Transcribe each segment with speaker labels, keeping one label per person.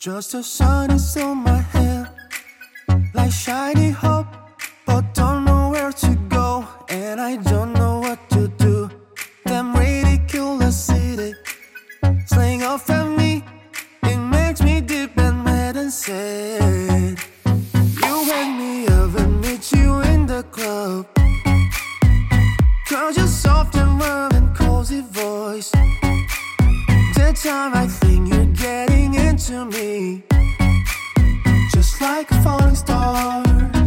Speaker 1: Just the sun is on my head, like shiny hope, but don't know where to go, and I don't know what to do. Damn ridiculous city, slaying off at me, it makes me deep and mad and sad. You wake me up and meet you in the club, cause you're soft and warm and cozy voice. That time I think you're getting into me, just like a falling star.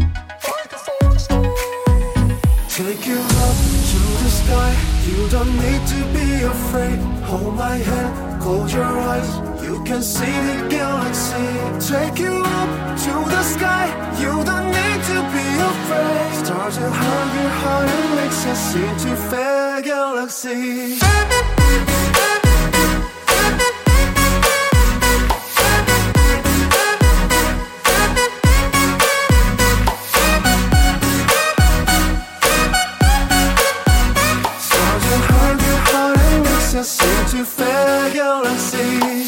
Speaker 1: Take you up to the sky, you don't need to be afraid. Hold my hand, close your eyes, you can see the galaxy. Take you up to the sky, you don't need to be afraid. Stars will hug your heart and makes us into fair galaxy. Into fair galaxy.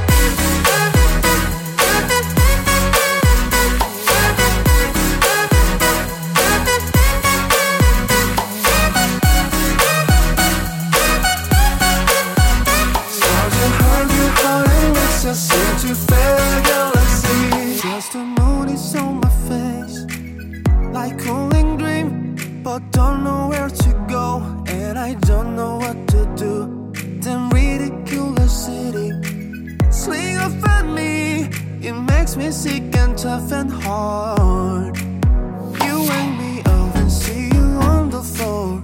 Speaker 1: Stars and hug your heart and makes us into fair galaxy. Just the moon is on my face, like cooling dream, but don't know where to go, and I don't know what to do. Damn ridiculous city, sling off at me, it makes me sick and tough and hard. You wake me up and see you on the floor,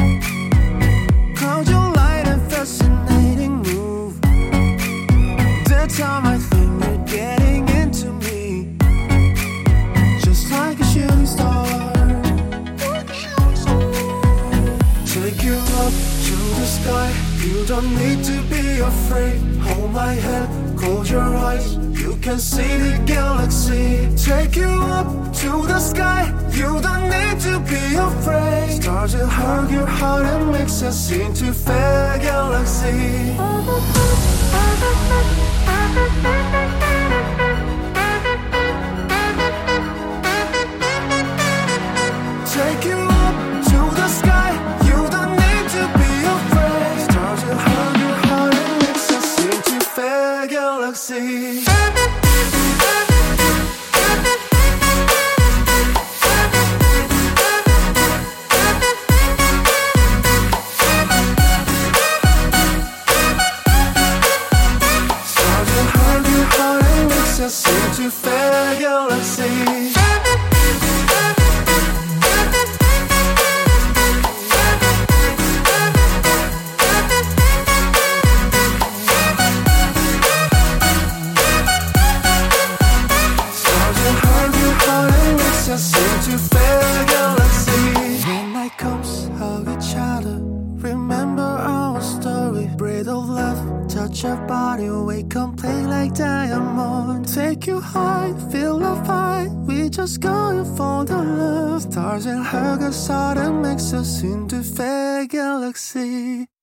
Speaker 1: cause your light and fascinating move. That time I think you're getting into me, just like a shooting star. Take you up to the sky, you don't need to be afraid. Hold my hand, close your eyes, you can see the galaxy. Take you up to the sky, you don't need to be afraid. Stars will hug your heart and makes us into fair galaxy. Take you up to the sky, you don't need to be afraid. Stars will hug your heart and makes us into fair galaxy. Stars will hug your heart and makes us into fair galaxy. Into fair galaxy. When night comes, hug each other, remember our story. Breath of love, touch your body, wake up, play like diamond. Take you high, feel the fight, we just going for the love. Stars and hug us out and makes us into fair galaxy.